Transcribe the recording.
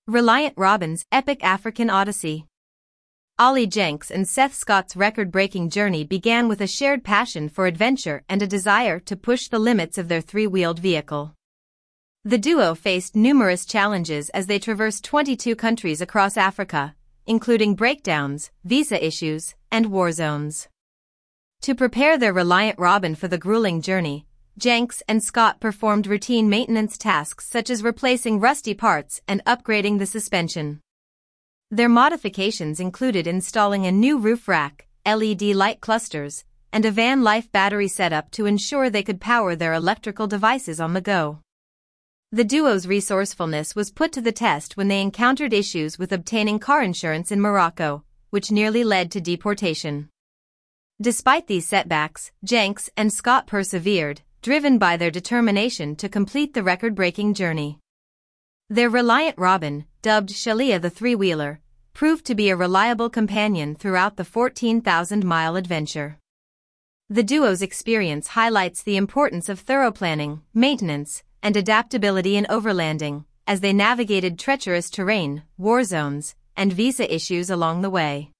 Reliant Robin's epic African odyssey. Ollie Jenks and Seth Scott's record-breaking journey began with a shared passion for adventure and a desire to push the limits of their three-wheeled vehicle. The duo faced numerous challenges as they traversed 22 countries across Africa, including breakdowns, visa issues, and war zones. To prepare their Reliant Robin for the grueling journey, Jenks and Scott performed routine maintenance tasks such as replacing rusty parts and upgrading the suspension. Their modifications included installing a new roof rack, LED light clusters, and a van life battery setup to ensure they could power their electrical devices on the go. The duo's resourcefulness was put to the test when they encountered issues with obtaining car insurance in Morocco, which nearly led to deportation. Despite these setbacks, Jenks and Scott persevered, driven by their determination to complete the record-breaking journey. Their Reliant Robin, dubbed Shalia the Three-Wheeler, proved to be a reliable companion throughout the 14,000-mile adventure. The duo's experience highlights the importance of thorough planning, maintenance, and adaptability in overlanding, as they navigated treacherous terrain, war zones, and visa issues along the way.